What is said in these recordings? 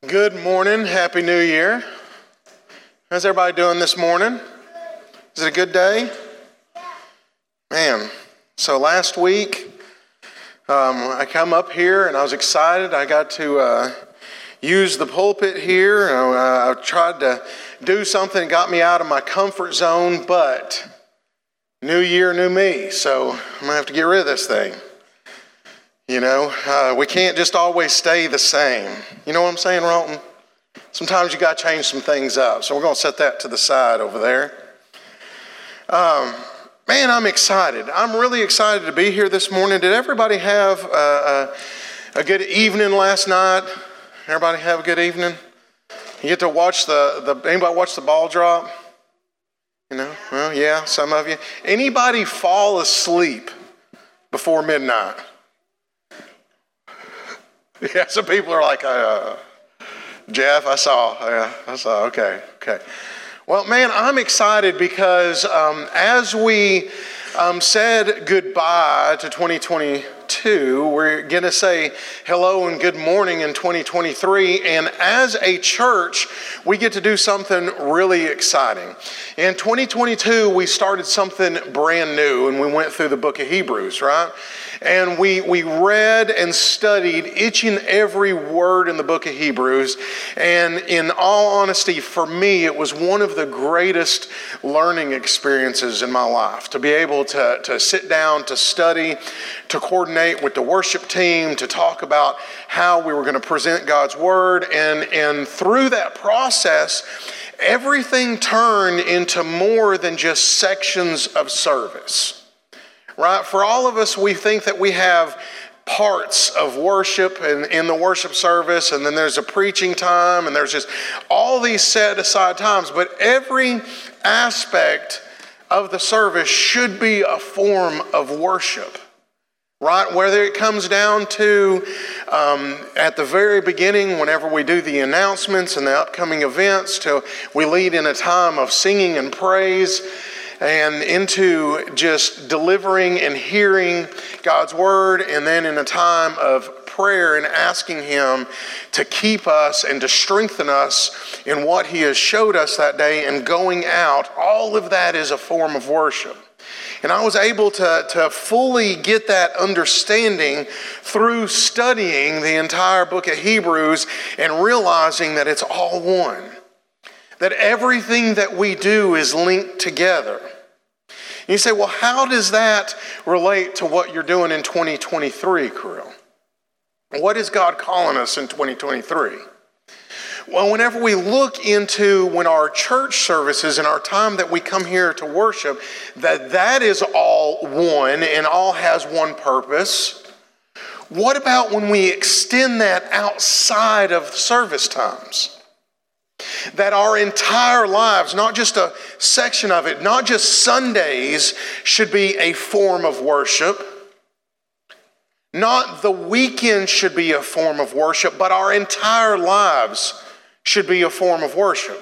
Good morning. Happy New Year. How's everybody doing this morning? Is it a good day? Man, so last week I come up here and I was excited. I got to use the pulpit here. I tried to do something that got me out of my comfort zone, but new year, new me. So I'm going to have to get rid of this thing. You know, we can't just always stay the same. You know what I'm saying, Rolton? Sometimes you got to change some things up. So we're going to set that to the side over there. Man, I'm excited. I'm really excited to be here this morning. Did everybody have a good evening last night? Everybody have a good evening? You get to watch anybody watch the ball drop? You know, well, yeah, some of you. Anybody fall asleep before midnight? Yeah, some people are like, Jeff, I saw, okay. Well, man, I'm excited because as we said goodbye to 2022, we're going to say hello and good morning in 2023. And as a church, we get to do something really exciting. In 2022, we started something brand new, and we went through the book of Hebrews, right? And we read and studied each and every word in the book of Hebrews. And in all honesty, for me, it was one of the greatest learning experiences in my life. To be able to sit down, to study, to coordinate with the worship team, to talk about how we were going to present God's word. And through that process, everything turned into more than just sections of service. Right? For all of us, we think that we have parts of worship in the worship service, and then there's a preaching time, and there's just all these set aside times. But every aspect of the service should be a form of worship. Right? Whether it comes down to at the very beginning, whenever we do the announcements and the upcoming events, till we lead in a time of singing and praise, and into just delivering and hearing God's word, and then in a time of prayer and asking Him to keep us and to strengthen us in what He has showed us that day, and going out, all of that is a form of worship. And I was able to fully get that understanding through studying the entire book of Hebrews and realizing that it's all one. That everything that we do is linked together. And you say, well, how does that relate to what you're doing in 2023, crew? What is God calling us in 2023? Well, whenever we look into when our church services and our time that we come here to worship, that is all one and all has one purpose. What about when we extend that outside of service times? That our entire lives, not just a section of it, not just Sundays, should be a form of worship. Not the weekend should be a form of worship, but our entire lives should be a form of worship.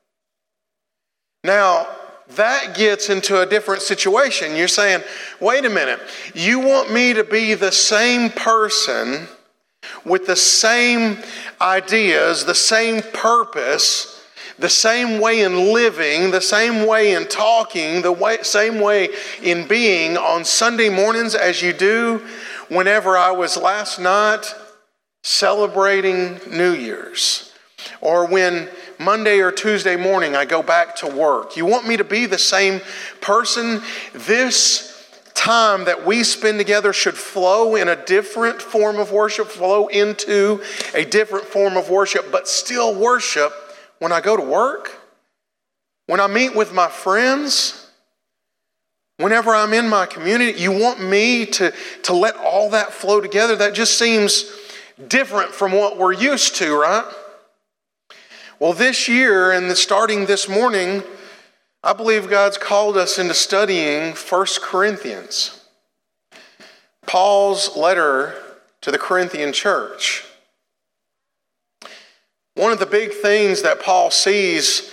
Now, that gets into a different situation. You're saying, wait a minute, you want me to be the same person with the same ideas, the same purpose, the same way in living, the same way in talking, same way in being on Sunday mornings as you do whenever I was last night celebrating New Year's, or when Monday or Tuesday morning I go back to work. You want me to be the same person? This time that we spend together should flow in a different form of worship, flow into a different form of worship, but still worship when I go to work, when I meet with my friends, whenever I'm in my community. You want me to let all that flow together? That just seems different from what we're used to, right? Well, this year and starting this morning, I believe God's called us into studying 1 Corinthians, Paul's letter to the Corinthian church. One of the big things that Paul sees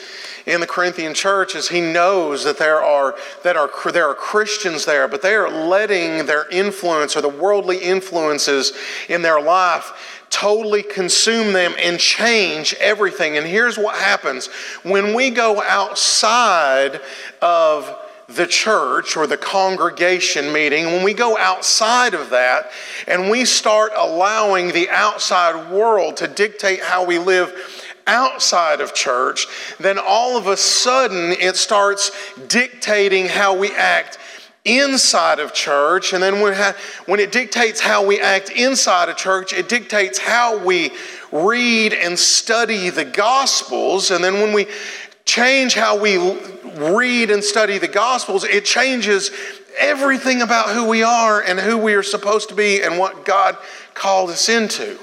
in the Corinthian church is he knows that there are Christians there, but they are letting their influence or the worldly influences in their life totally consume them and change everything. And here's what happens. When we go outside of the church or the congregation meeting, when we go outside of that and we start allowing the outside world to dictate how we live outside of church, then all of a sudden it starts dictating how we act inside of church. And then when it dictates how we act inside of church, it dictates how we read and study the Gospels. And then when we change how we read and study the Gospels, it changes everything about who we are and who we are supposed to be and what God called us into.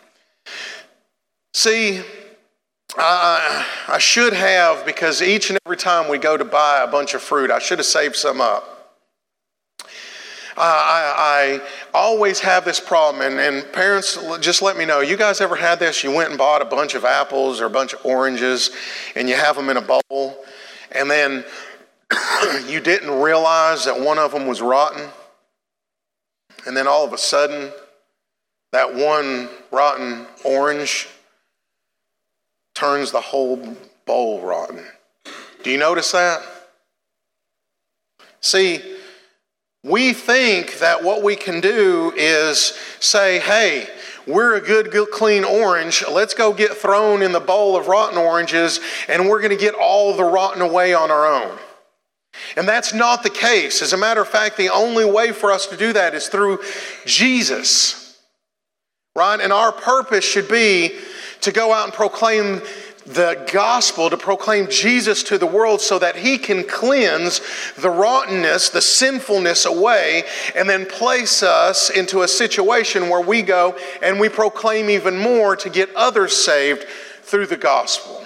See, I should have, because each and every time we go to buy a bunch of fruit, I should have saved some up. I always have this problem, and parents, just let me know. You guys ever had this? You went and bought a bunch of apples or a bunch of oranges, and you have them in a bowl, and then you didn't realize that one of them was rotten, and then all of a sudden, that one rotten orange turns the whole bowl rotten. Do you notice that? See, we think that what we can do is say, hey, we're a good, clean orange. Let's go get thrown in the bowl of rotten oranges, and we're going to get all the rotten away on our own. And that's not the case. As a matter of fact, the only way for us to do that is through Jesus, right? And our purpose should be to go out and proclaim the gospel, to proclaim Jesus to the world so that he can cleanse the rottenness, the sinfulness away, and then place us into a situation where we go and we proclaim even more to get others saved through the gospel.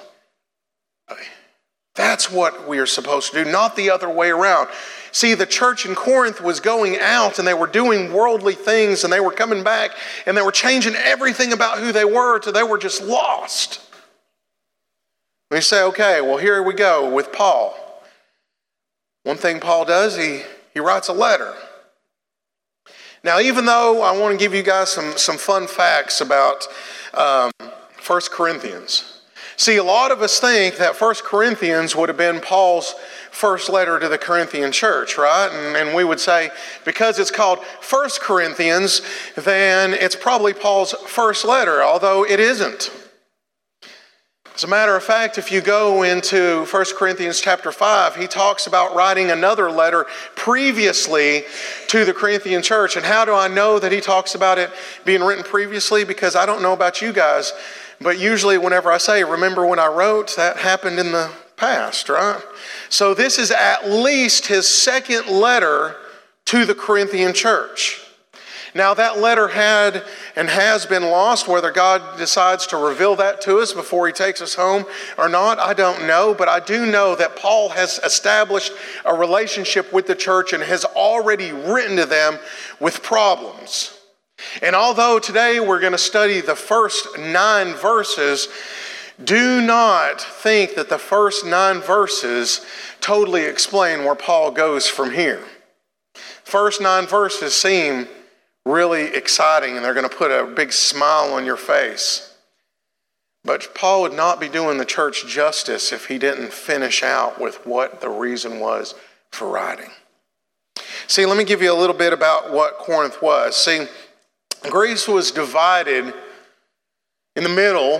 That's what we are supposed to do, not the other way around. See, the church in Corinth was going out and they were doing worldly things, and they were coming back and they were changing everything about who they were till they were just lost. We say, okay, well, here we go with Paul. One thing Paul does, he writes a letter. Now, even though I want to give you guys some fun facts about 1 Corinthians. See, a lot of us think that 1 Corinthians would have been Paul's first letter to the Corinthian church, right? And we would say, because it's called 1 Corinthians, then it's probably Paul's first letter, although it isn't. As a matter of fact, if you go into 1 Corinthians chapter 5, he talks about writing another letter previously to the Corinthian church. And how do I know that he talks about it being written previously? Because I don't know about you guys, but usually whenever I say, remember when I wrote, that happened in the past, right? So this is at least his second letter to the Corinthian church. Now, that letter had and has been lost. Whether God decides to reveal that to us before he takes us home or not, I don't know. But I do know that Paul has established a relationship with the church and has already written to them with problems. And although today we're going to study the first 9 verses, do not think that the first 9 verses totally explain where Paul goes from here. First 9 verses seem really exciting, and they're going to put a big smile on your face. But Paul would not be doing the church justice if he didn't finish out with what the reason was for writing. See, let me give you a little bit about what Corinth was. See, Greece was divided in the middle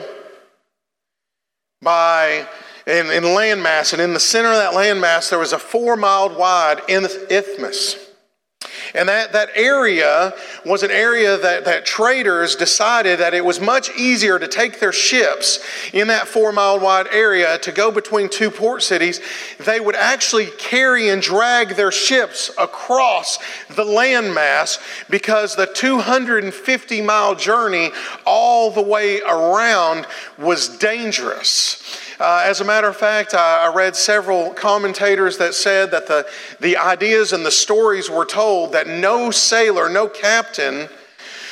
by in landmass, and in the center of that landmass there was a 4-mile wide isthmus. And that area was an area that traders decided that it was much easier to take their ships in that 4-mile wide area to go between 2 port cities. They would actually carry and drag their ships across the landmass because the 250-mile journey all the way around was dangerous. As a matter of fact, I read several commentators that said that the ideas and the stories were told that no sailor, no captain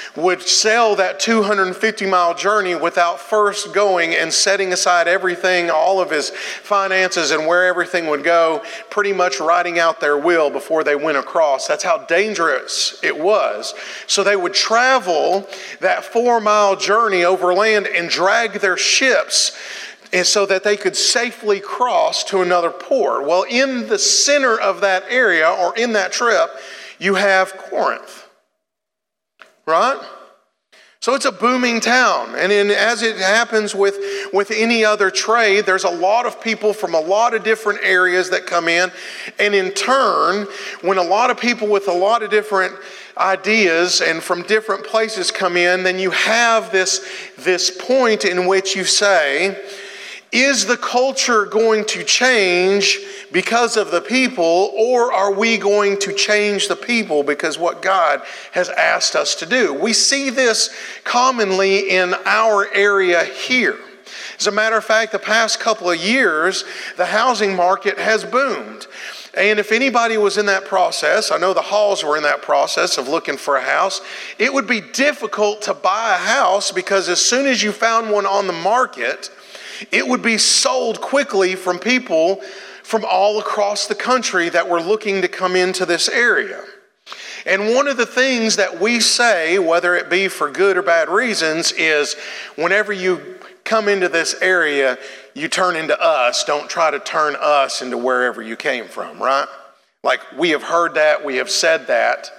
would sail that 250-mile journey without first going and setting aside everything, all of his finances and where everything would go, pretty much writing out their will before they went across. That's how dangerous it was. So they would travel that 4-mile journey over land and drag their ships and so that they could safely cross to another port. Well, in the center of that area, or in that trip, you have Corinth. Right? So it's a booming town. And as it happens with any other trade, there's a lot of people from a lot of different areas that come in. And in turn, when a lot of people with a lot of different ideas and from different places come in, then you have this point in which you say, is the culture going to change because of the people, or are we going to change the people because what God has asked us to do? We see this commonly in our area here. As a matter of fact, the past couple of years, the housing market has boomed. And if anybody was in that process, I know the Halls were in that process of looking for a house, it would be difficult to buy a house because as soon as you found one on the market, it would be sold quickly from people from all across the country that were looking to come into this area. And one of the things that we say, whether it be for good or bad reasons, is whenever you come into this area, you turn into us. Don't try to turn us into wherever you came from, right? Like, we have heard that, we have said that.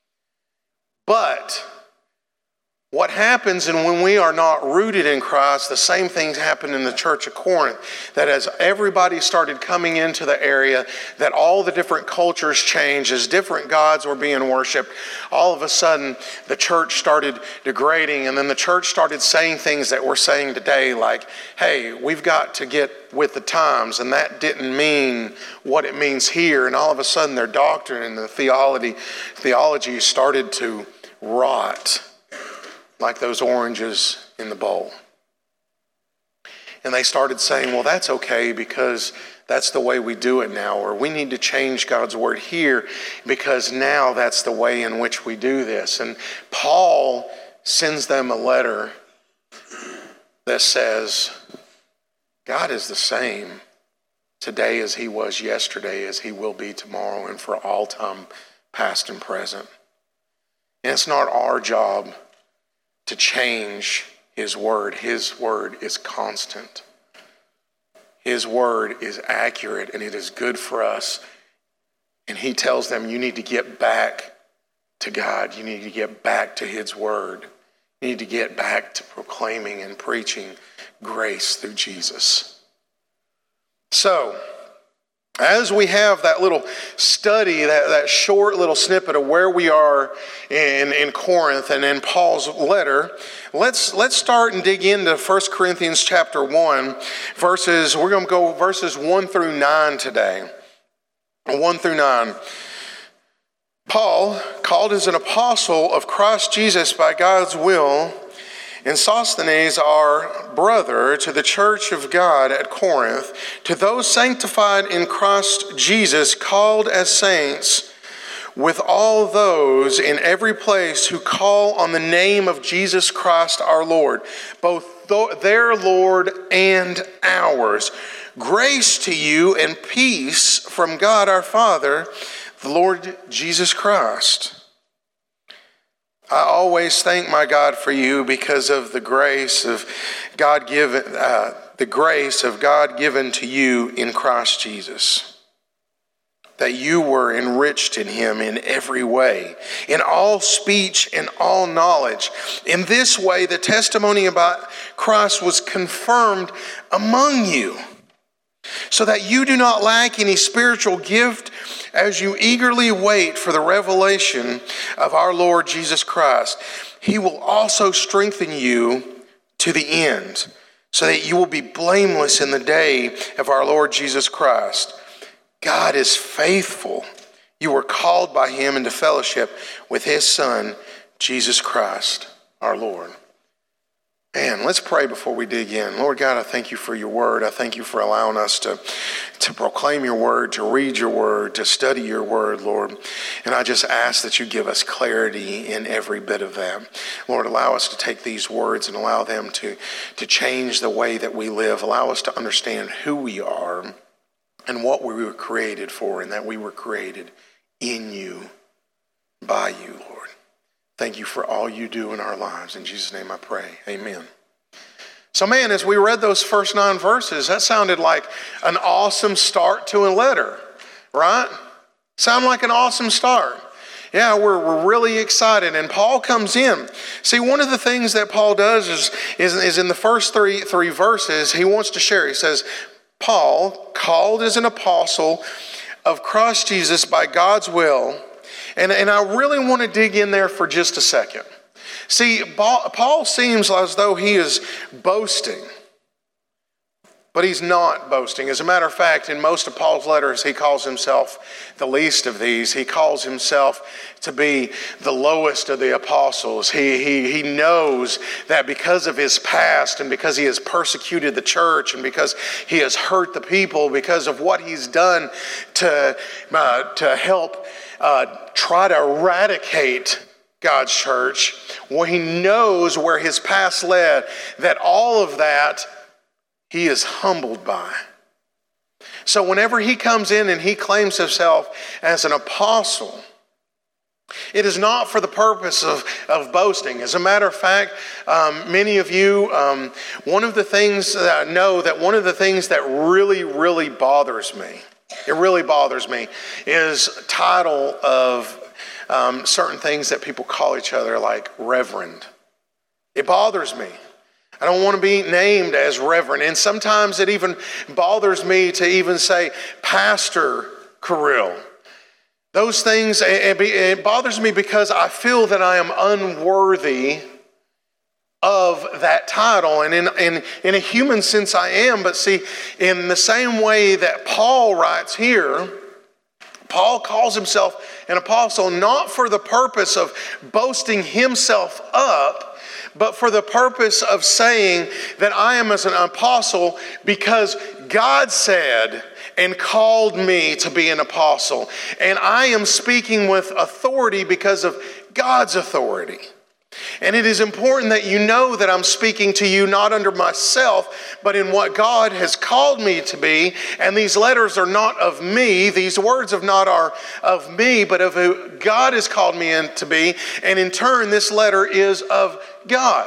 But what happens, and when we are not rooted in Christ, the same things happened in the church of Corinth. That as everybody started coming into the area, that all the different cultures changed, as different gods were being worshipped, all of a sudden the church started degrading, and then the church started saying things that we're saying today, like, hey, we've got to get with the times, and that didn't mean what it means here. And all of a sudden their doctrine and the theology started to rot, like those oranges in the bowl. And they started saying, well, that's okay because that's the way we do it now, or we need to change God's word here because now that's the way in which we do this. And Paul sends them a letter that says, God is the same today as he was yesterday, as he will be tomorrow, and for all time, past and present. And it's not our job to change his word. His word is constant. His word is accurate, and it is good for us. And he tells them, you need to get back to God. You need to get back to his word. You need to get back to proclaiming and preaching grace through Jesus. So, as we have that little study, that short little snippet of where we are in Corinth and in Paul's letter, let's start and dig into 1 Corinthians chapter 1, we're going to go verses 1 through 9 today. 1 through 9. Paul, called as an apostle of Christ Jesus by God's will, and Sosthenes, our brother, to the church of God at Corinth, to those sanctified in Christ Jesus, called as saints, with all those in every place who call on the name of Jesus Christ our Lord, both their Lord and ours. Grace to you and peace from God our Father, the Lord Jesus Christ. I always thank my God for you because of the grace of God given to you in Christ Jesus, that you were enriched in him in every way, in all speech and all knowledge. In this way, the testimony about Christ was confirmed among you, so that you do not lack any spiritual gift as you eagerly wait for the revelation of our Lord Jesus Christ. He will also strengthen you to the end, so that you will be blameless in the day of our Lord Jesus Christ. God is faithful. You were called by him into fellowship with his Son, Jesus Christ, our Lord. Man, let's pray before we dig in. Lord God, I thank you for your word. I thank you for allowing us to proclaim your word, to read your word, to study your word, Lord. And I just ask that you give us clarity in every bit of that. Lord, allow us to take these words and allow them to change the way that we live. Allow us to understand who we are and what we were created for, and that we were created in you, by you, Lord. Thank you for all you do in our lives. In Jesus' name I pray. Amen. So man, as we read those first 9 verses, that sounded like an awesome start to a letter, right? Sound like an awesome start. Yeah, we're really excited. And Paul comes in. See, one of the things that Paul does is in the first three verses, he wants to share. He says, Paul, called as an apostle of Christ Jesus by God's will. And I really want to dig in there for just a second. See, Paul seems as though he is boasting, but he's not boasting. As a matter of fact, in most of Paul's letters, he calls himself the least of these. He calls himself to be the lowest of the apostles. He knows that because of his past and because he has persecuted the church and because he has hurt the people, because of what he's done to help try to eradicate God's church, well, he knows where his past led, that all of that he is humbled by. So whenever he comes in and he claims himself as an apostle, it is not for the purpose of boasting. As a matter of fact, many of you, one of the things that I know, that one of the things that really, really bothers me, it really bothers me, is title of certain things that people call each other, like reverend. It bothers me. I don't want to be named as reverend. And sometimes it even bothers me to even say Pastor Kirill. Those things, it bothers me because I feel that I am unworthy of that title. And in a human sense I am. But see, in the same way that Paul writes here, Paul calls himself an apostle not for the purpose of boasting himself up, but for the purpose of saying that I am as an apostle because God said and called me to be an apostle. And I am speaking with authority because of God's authority. And it is important that you know that I'm speaking to you not under myself, but in what God has called me to be. And these letters are not of me. These words are not of me, but of who God has called me in to be. And in turn, this letter is of God.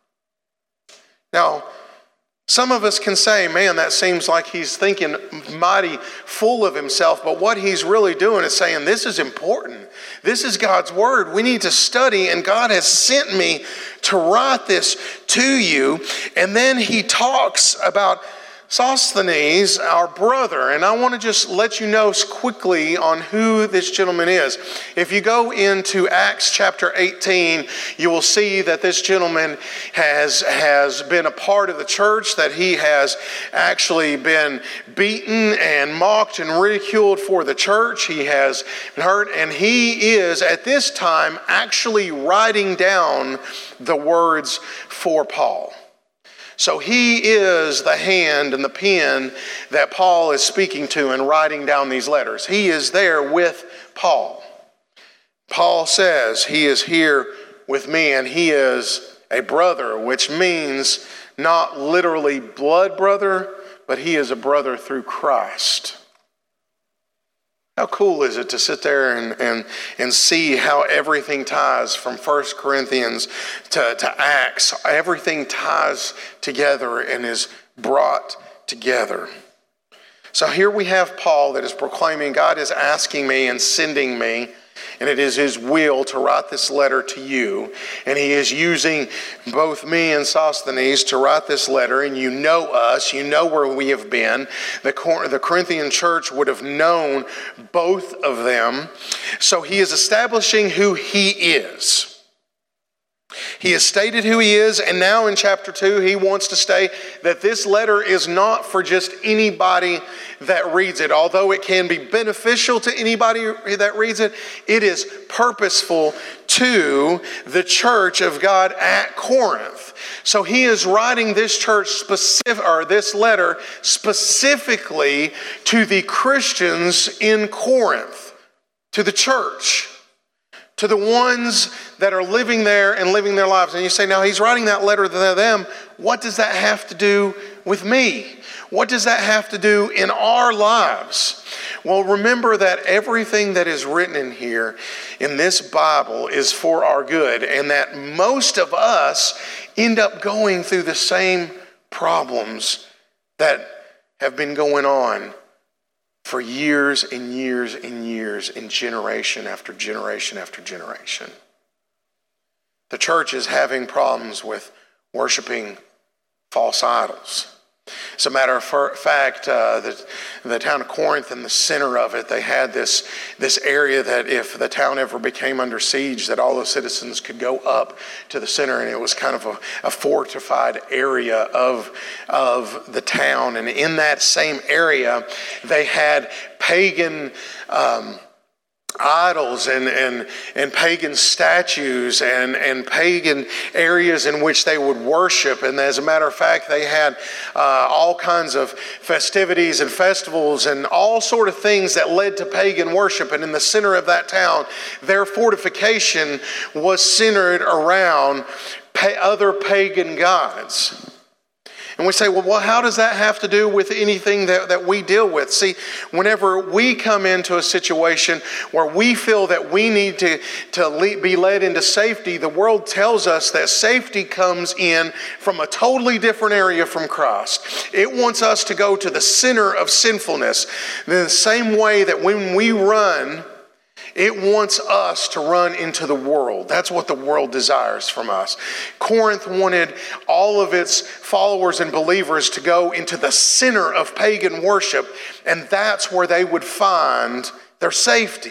Now, some of us can say, man, that seems like he's thinking mighty full of himself. But what he's really doing is saying, this is important. This is God's word. We need to study, and God has sent me to write this to you. And then he talks about Sosthenes, our brother, and I want to just let you know quickly on who this gentleman is. If you go into Acts chapter 18, you will see that this gentleman has been a part of the church, that he has actually been beaten and mocked and ridiculed for the church. He has been hurt, and he is at this time actually writing down the words for Paul. So he is the hand and the pen that Paul is speaking to and writing down these letters. He is there with Paul. Paul says he is here with me, and he is a brother, which means not literally blood brother, but he is a brother through Christ. How cool is it to sit there and see how everything ties from 1 Corinthians to Acts. Everything ties together and is brought together. So here we have Paul that is proclaiming, God is asking me and sending me, and it is his will to write this letter to you. And he is using both me and Sosthenes to write this letter. And you know us. You know where we have been. The Corinthian church would have known both of them. So he is establishing who he is. He has stated who he is, and now in chapter 2, he wants to state that this letter is not for just anybody that reads it. Although it can be beneficial to anybody that reads it, it is purposeful to the church of God at Corinth. So he is writing this this letter specifically to the Christians in Corinth, to the church, to the ones that are living there and living their lives. And you say, now he's writing that letter to them. What does that have to do with me? What does that have to do in our lives? Well, remember that everything that is written in here in this Bible is for our good, and that most of us end up going through the same problems that have been going on for years and years and years, and generation after generation after generation. The church is having problems with worshiping false idols. As a matter of fact, the town of Corinth, in the center of it, they had this area that if the town ever became under siege, that all the citizens could go up to the center, and it was kind of a fortified area of the town. And in that same area, they had pagan idols and pagan statues and pagan areas in which they would worship. And as a matter of fact, they had all kinds of festivities and festivals and all sort of things that led to pagan worship. And in the center of that town, their fortification was centered around other pagan gods. And we say, well, how does that have to do with anything that we deal with? See, whenever we come into a situation where we feel that we need to be led into safety, the world tells us that safety comes in from a totally different area from Christ. It wants us to go to the center of sinfulness. In the same way that when we run, it wants us to run into the world. That's what the world desires from us. Corinth wanted all of its followers and believers to go into the center of pagan worship, and that's where they would find their safety.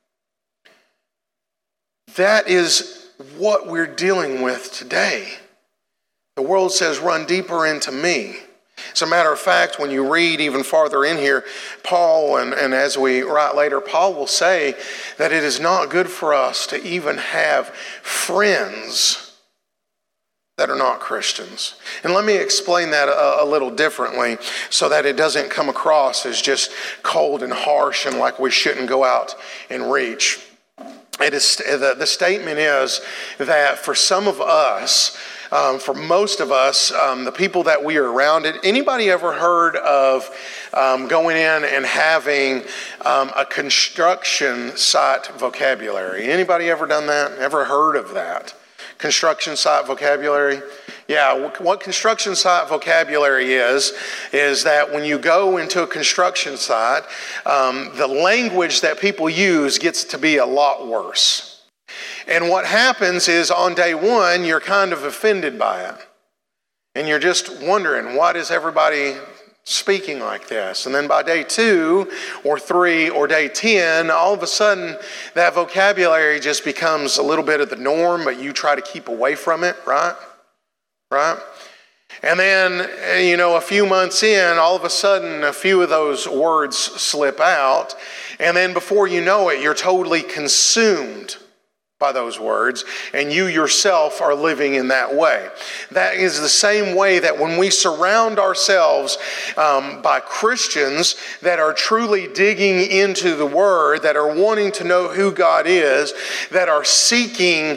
That is what we're dealing with today. The world says, run deeper into me. As a matter of fact, when you read even farther in here, Paul, and as we write later, Paul will say that it is not good for us to even have friends that are not Christians. And let me explain that a little differently so that it doesn't come across as just cold and harsh and like we shouldn't go out and reach. The statement is that for some of us, for most of us, the people that we are around, anybody ever heard of going in and having a construction site vocabulary? Anybody ever done that? Ever heard of that? Construction site vocabulary? Yeah, what construction site vocabulary is that when you go into a construction site, the language that people use gets to be a lot worse. And what happens is on day one, you're kind of offended by it. And you're just wondering, why is everybody speaking like this? And then by day 2 or 3 or day 10, all of a sudden that vocabulary just becomes a little bit of the norm, but you try to keep away from it, right? Right? And then, a few months in, all of a sudden a few of those words slip out. And then before you know it, you're totally consumed by those words, and you yourself are living in that way. That is the same way that when we surround ourselves by Christians that are truly digging into the Word, that are wanting to know who God is, that are seeking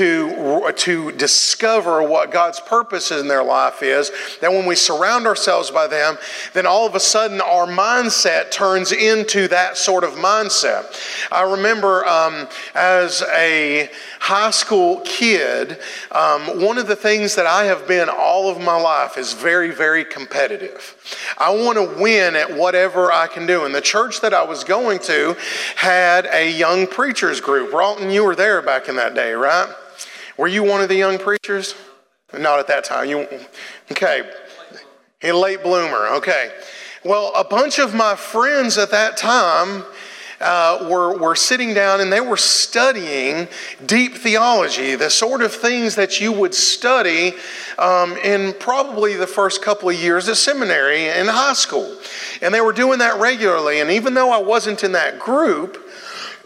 to discover what God's purpose in their life is, that when we surround ourselves by them, then all of a sudden our mindset turns into that sort of mindset. I remember as a high school kid, one of the things that I have been all of my life is very, very competitive. I want to win at whatever I can do. And the church that I was going to had a young preachers group. Ralton, you were there back in that day, right? Were you one of the young preachers? Not at that time. Okay. A late bloomer. Okay. Well, a bunch of my friends at that time were sitting down and they were studying deep theology, the sort of things that you would study in probably the first couple of years of seminary in high school. And they were doing that regularly. And even though I wasn't in that group,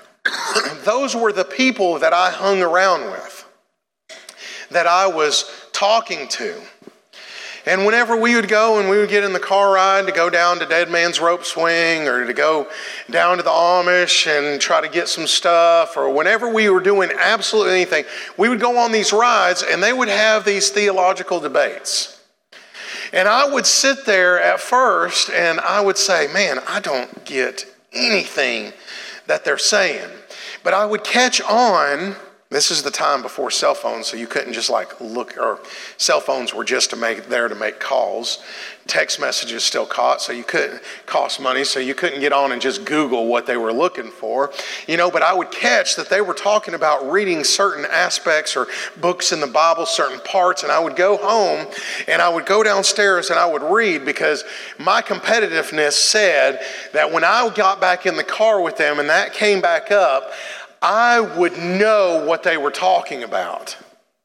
those were the people that I hung around with, that I was talking to. And whenever we would go and we would get in the car ride to go down to Dead Man's Rope Swing or to go down to the Amish and try to get some stuff, or whenever we were doing absolutely anything, we would go on these rides and they would have these theological debates. And I would sit there at first and I would say, man, I don't get anything that they're saying. But I would catch on. This is the time before cell phones, so you couldn't just look, or cell phones were just there to make calls. Text messages still cost money, so you couldn't get on and just Google what they were looking for. But I would catch that they were talking about reading certain aspects or books in the Bible, certain parts, and I would go home and I would go downstairs and I would read, because my competitiveness said that when I got back in the car with them and that came back up, I would know what they were talking about.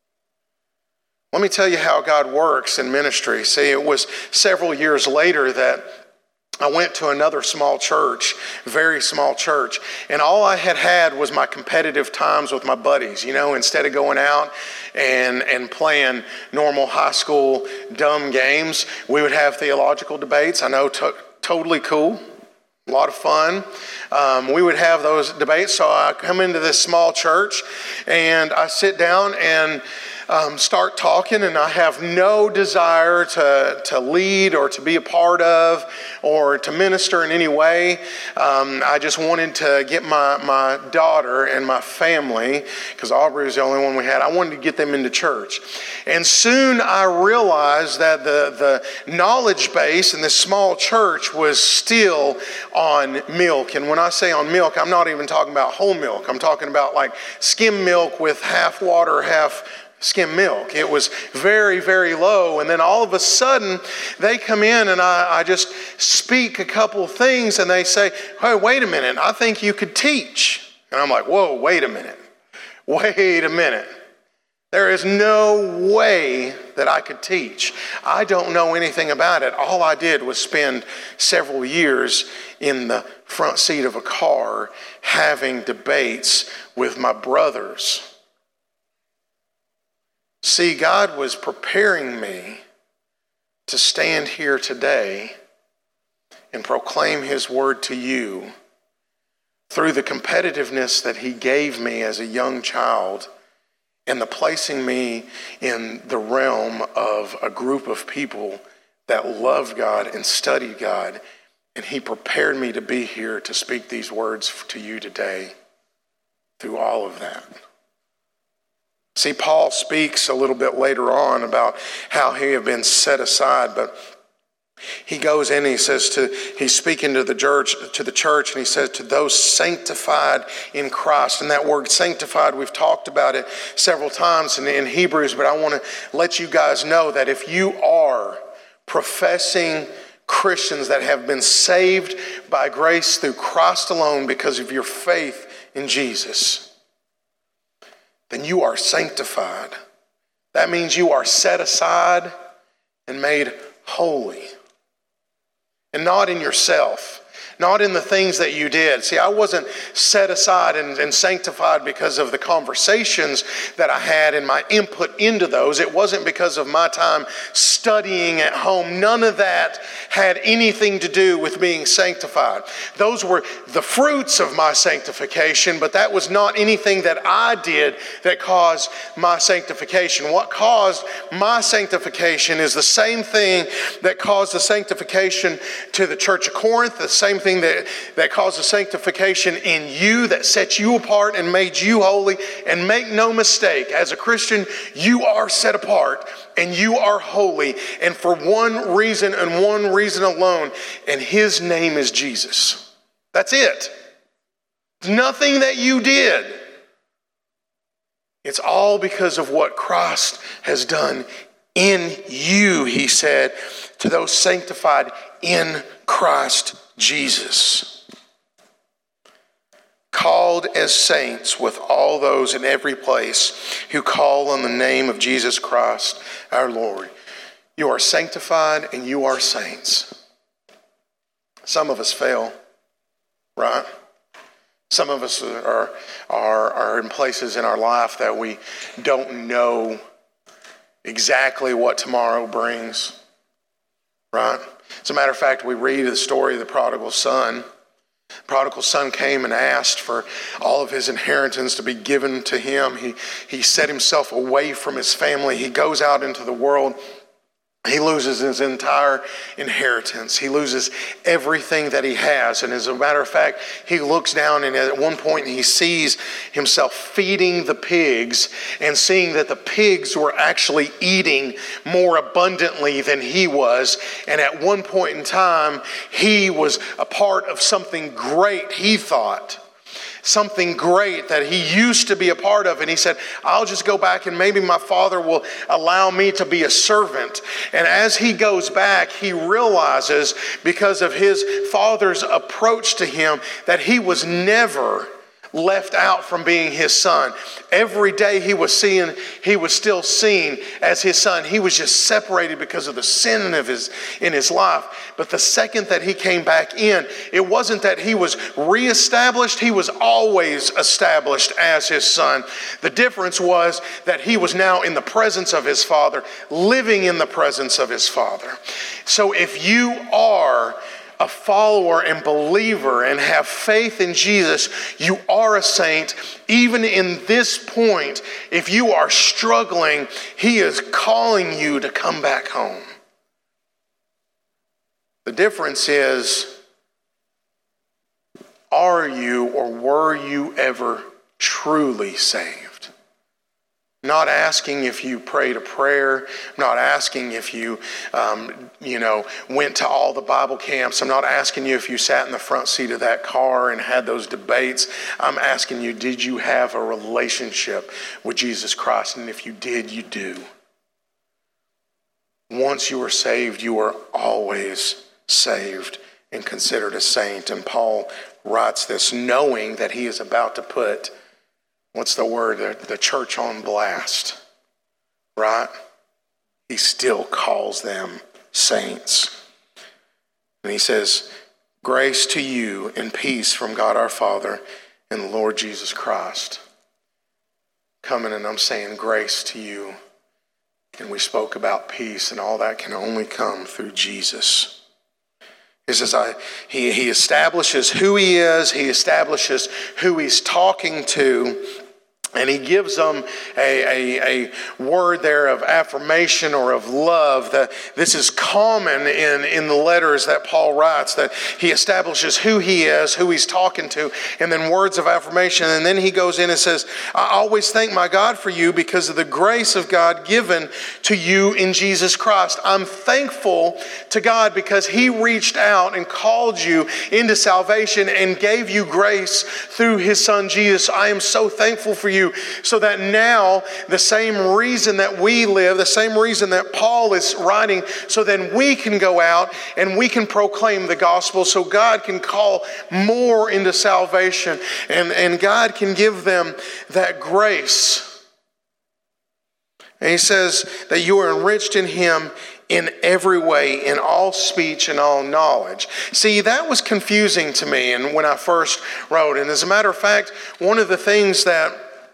Let me tell you how God works in ministry. See, it was several years later that I went to another small church, very small church, and all I had was my competitive times with my buddies. Instead of going out and playing normal high school dumb games, we would have theological debates. I know, totally cool. A lot of fun. We would have those debates. So I come into this small church and I sit down and start talking, and I have no desire to lead or to be a part of or to minister in any way. I just wanted to get my daughter and my family, because Aubrey was the only one we had, I wanted to get them into church. And soon I realized that the knowledge base in this small church was still on milk. And when I say on milk, I'm not even talking about whole milk. I'm talking about like skim milk with half water, half skim milk. It was very, very low. And then all of a sudden they come in and I just speak a couple of things and they say, hey, wait a minute, I think you could teach. And I'm like, whoa, wait a minute. There is no way that I could teach. I don't know anything about it. All I did was spend several years in the front seat of a car having debates with my brothers. See, God was preparing me to stand here today and proclaim His word to you through the competitiveness that He gave me as a young child, and the placing me in the realm of a group of people that loved God and studied God. And He prepared me to be here to speak these words to you today through all of that. See, Paul speaks a little bit later on about how he had been set aside, but he goes in and he says he's speaking to the church, and he says to those sanctified in Christ. And that word sanctified, we've talked about it several times in Hebrews, but I want to let you guys know that if you are professing Christians that have been saved by grace through Christ alone because of your faith in Jesus, then you are sanctified. That means you are set aside and made holy. And not in yourself, not in the things that you did. See, I wasn't set aside and sanctified because of the conversations that I had and my input into those. It wasn't because of my time studying at home. None of that had anything to do with being sanctified. Those were the fruits of my sanctification, but that was not anything that I did that caused my sanctification. What caused my sanctification is the same thing that caused the sanctification to the church of Corinth, the same thing that caused the sanctification in you, that set you apart and made you holy. And make no mistake, as a Christian, you are set apart and you are holy, and for one reason and one reason alone, and His name is Jesus. That's it. Nothing that you did. It's all because of what Christ has done in you, he said, to those sanctified in Christ Jesus. Called as saints with all those in every place who call on the name of Jesus Christ our Lord. You are sanctified and you are saints. Some of us fail, right? Some of us are in places in our life that we don't know exactly what tomorrow brings, right? As a matter of fact, we read the story of the prodigal son. The prodigal son came and asked for all of his inheritance to be given to him. He set himself away from his family. He goes out into the world. He loses his entire inheritance. He loses everything that he has. And as a matter of fact, he looks down and at one point he sees himself feeding the pigs and seeing that the pigs were actually eating more abundantly than he was. And at one point in time, he was a part of something great, he thought. Something great that he used to be a part of. And he said, I'll just go back and maybe my father will allow me to be a servant. And as he goes back, he realizes because of his father's approach to him that he was never left out from being his son. Every day he was still seen as his son. He was just separated because of the sin in his life. But the second that he came back in, it wasn't that he was reestablished. He was always established as his son. The difference was that he was now in the presence of his father, living in the presence of his father. So if you are a follower and believer and have faith in Jesus, you are a saint. Even in this point, if you are struggling, he is calling you to come back home. The difference is, are you or were you ever truly saved? Not asking if you prayed a prayer. Not asking if you, went to all the Bible camps. I'm not asking you if you sat in the front seat of that car and had those debates. I'm asking you, did you have a relationship with Jesus Christ? And if you did, you do. Once you are saved, you are always saved and considered a saint. And Paul writes this knowing that he is about to put, what's the word? The church on blast, right? He still calls them saints. And he says, grace to you and peace from God our Father and the Lord Jesus Christ. Coming and I'm saying grace to you. And we spoke about peace, and all that can only come through Jesus. He says, he establishes who he is. He establishes who he's talking to. And he gives them a word there of affirmation or of love. That this is common in the letters that Paul writes, that he establishes who he is, who he's talking to, and then words of affirmation. And then he goes in and says, I always thank my God for you because of the grace of God given to you in Jesus Christ. I'm thankful to God because he reached out and called you into salvation and gave you grace through his son Jesus. I am so thankful for you. So that now the same reason that we live, the same reason that Paul is writing, so then we can go out and we can proclaim the gospel, so God can call more into salvation and God can give them that grace. And he says that you are enriched in him in every way, in all speech and all knowledge. See, that was confusing to me and when I first wrote. And as a matter of fact, one of the things that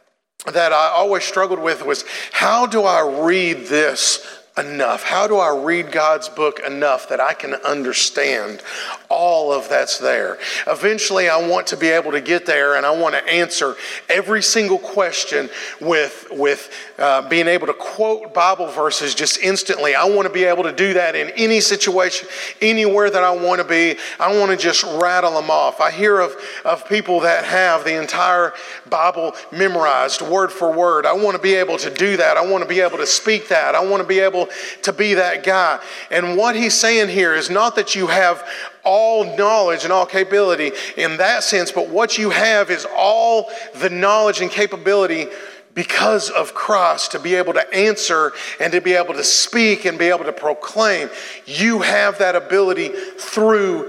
I always struggled with was, how do I read this enough? How do I read God's book enough that I can understand all of that's there? Eventually, I want to be able to get there and I want to answer every single question with being able to quote Bible verses just instantly. I want to be able to do that in any situation, anywhere that I want to be. I want to just rattle them off. I hear of people that have the entire Bible memorized word for word. I want to be able to do that. I want to be able to speak that. I want to be able to be that guy. And what he's saying here is not that you have all knowledge and all capability in that sense, but what you have is all the knowledge and capability because of Christ, to be able to answer and to be able to speak and be able to proclaim. You have that ability through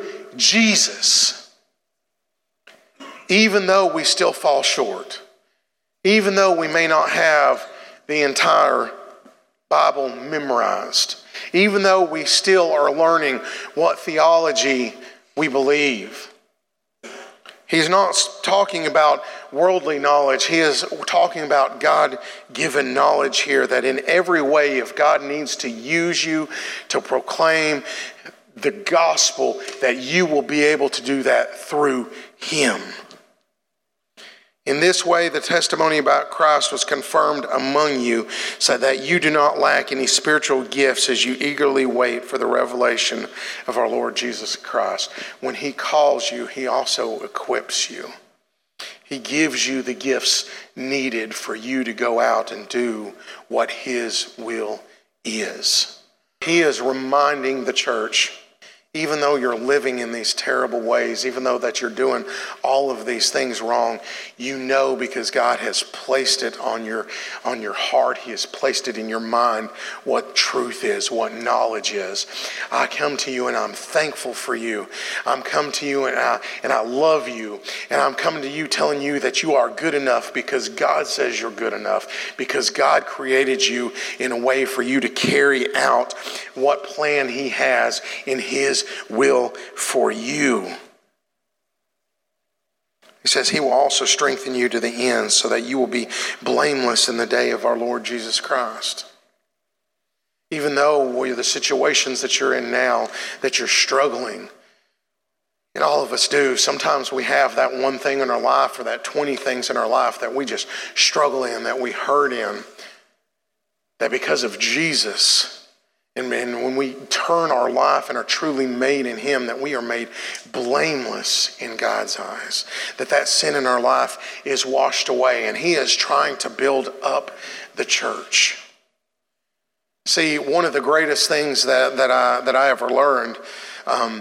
Jesus. Even though we still fall short, even though we may not have the entire Bible memorized, even though we still are learning what theology we believe. He's not talking about worldly knowledge. He is talking about God-given knowledge here, that in every way, if God needs to use you to proclaim the gospel, that you will be able to do that through him. In this way, the testimony about Christ was confirmed among you, so that you do not lack any spiritual gifts as you eagerly wait for the revelation of our Lord Jesus Christ. When he calls you, he also equips you. He gives you the gifts needed for you to go out and do what his will is. He is reminding the church, even though you're living in these terrible ways, even though that you're doing all of these things wrong, you know, because God has placed it on your heart, he has placed it in your mind what truth is, what knowledge is. I come to you and I'm thankful for you. I'm come to you and I love you. And I'm coming to you telling you that you are good enough because God says you're good enough, because God created you in a way for you to carry out what plan he has in his will for you. He says he will also strengthen you to the end so that you will be blameless in the day of our Lord Jesus Christ. Even though the situations that you're in now, that you're struggling, and all of us do, sometimes we have that one thing in our life or that 20 things in our life that we just struggle in, that we hurt in, that because of Jesus, and when we turn our life and are truly made in him, that we are made blameless in God's eyes. That sin in our life is washed away, and he is trying to build up the church. See, one of the greatest things that I ever learned, and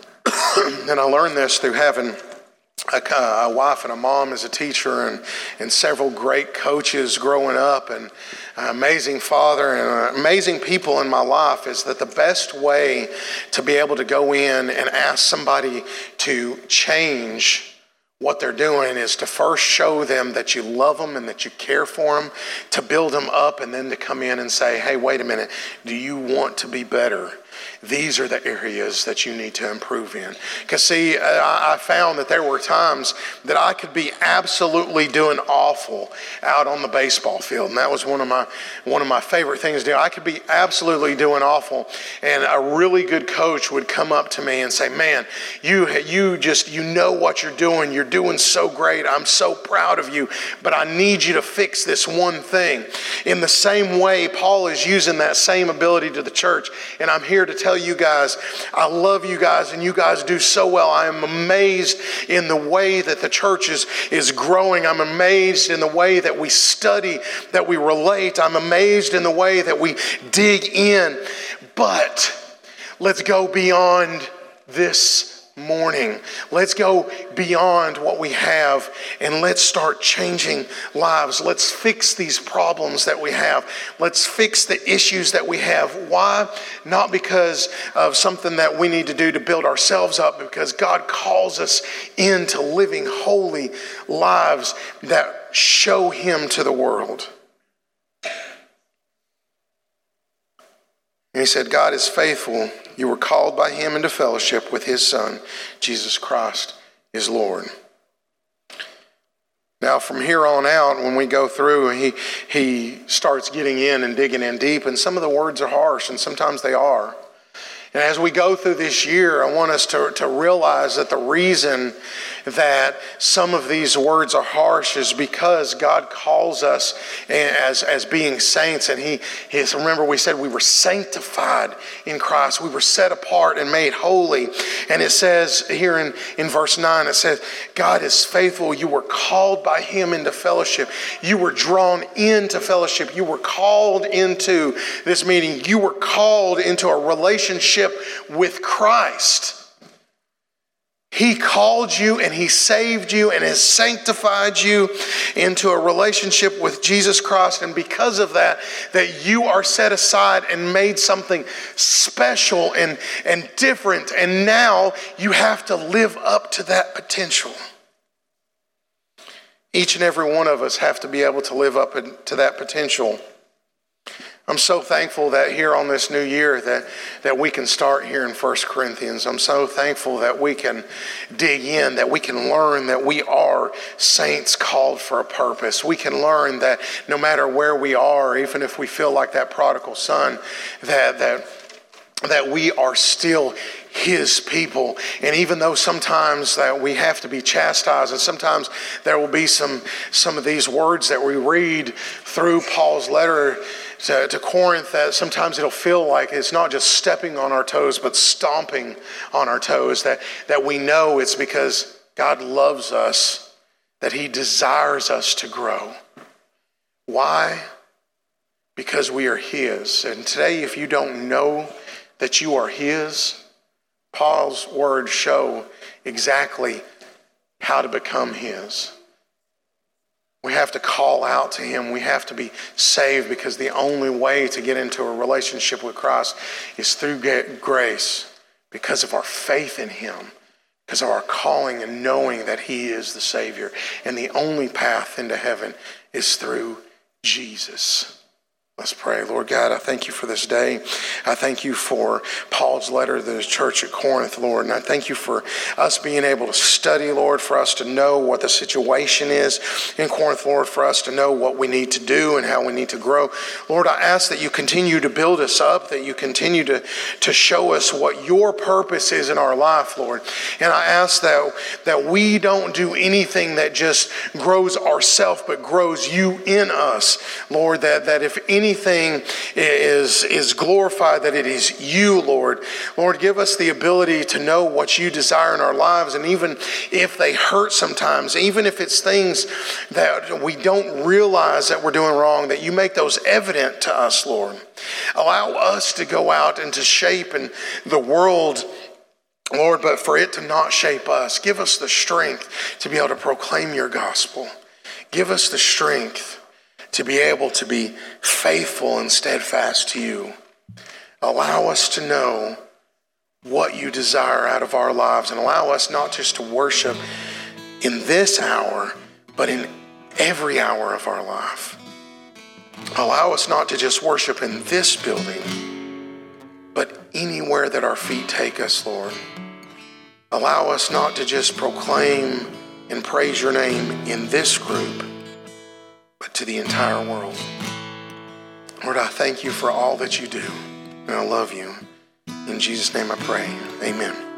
I learned this through having a wife and a mom as a teacher and several great coaches growing up and an amazing father and amazing people in my life, is that the best way to be able to go in and ask somebody to change what they're doing is to first show them that you love them and that you care for them, to build them up, and then to come in and say, hey, wait a minute, do you want to be better? These are the areas that you need to improve in. Because see, I found that there were times that I could be absolutely doing awful out on the baseball field. And that was one of my favorite things to do. I could be absolutely doing awful. And a really good coach would come up to me and say, man, you know what you're doing. You're doing so great. I'm so proud of you. But I need you to fix this one thing. In the same way, Paul is using that same ability to the church. And I'm here to tell you guys, I love you guys, and you guys do so well. I am amazed in the way that the church is growing. I'm amazed in the way that we study, that we relate. I'm amazed in the way that we dig in. But let's go beyond this morning. Let's go beyond what we have and let's start changing lives. Let's fix these problems that we have. Let's fix the issues that we have. Why? Not because of something that we need to do to build ourselves up, but because God calls us into living holy lives that show him to the world. And he said, God is faithful. You were called by him into fellowship with his Son, Jesus Christ is Lord. Now, from here on out, when we go through, he starts getting in and digging in deep. And some of the words are harsh, and sometimes they are. And as we go through this year, I want us to realize that the reason that some of these words are harsh is because God calls us as being saints. And remember we said we were sanctified in Christ. We were set apart and made holy. And it says here in verse 9, it says, God is faithful. You were called by him into fellowship. You were drawn into fellowship. You were called into this meeting. You were called into a relationship with Christ. He called you and he saved you and has sanctified you into a relationship with Jesus Christ. And because of that you are set aside and made something special and different. And now you have to live up to that potential. Each and every one of us have to be able to live up to that potential. I'm so thankful that here on this new year that we can start here in 1 Corinthians. I'm so thankful that we can dig in, that we can learn that we are saints called for a purpose. We can learn that no matter where we are, even if we feel like that prodigal son, that we are still his people. And even though sometimes that we have to be chastised, and sometimes there will be some of these words that we read through Paul's letter to Corinth, that sometimes it'll feel like it's not just stepping on our toes, but stomping on our toes, that we know it's because God loves us, that he desires us to grow. Why? Because we are his. And today, if you don't know that you are his, Paul's words show exactly how to become his. We have to call out to him. We have to be saved, because the only way to get into a relationship with Christ is through grace, because of our faith in him, because of our calling and knowing that he is the Savior. And the only path into heaven is through Jesus. Let's pray. Lord God, I thank you for this day. I thank you for Paul's letter to the church at Corinth, Lord. And I thank you for us being able to study, Lord, for us to know what the situation is in Corinth, Lord, for us to know what we need to do and how we need to grow. Lord, I ask that you continue to build us up, that you continue to show us what your purpose is in our life, Lord. And I ask that we don't do anything that just grows ourselves, but grows you in us, Lord, that if anything is glorified, that it is you, Lord. Lord, give us the ability to know what you desire in our lives. And even if they hurt sometimes, even if it's things that we don't realize that we're doing wrong, that you make those evident to us, Lord. Allow us to go out and to shape in the world, Lord, but for it to not shape us. Give us the strength to be able to proclaim your gospel. Give us the strength to be able to be faithful and steadfast to you. Allow us to know what you desire out of our lives, and allow us not just to worship in this hour, but in every hour of our life. Allow us not to just worship in this building, but anywhere that our feet take us, Lord. Allow us not to just proclaim and praise your name in this group, but to the entire world. Lord, I thank you for all that you do, and I love you. In Jesus' name I pray, amen.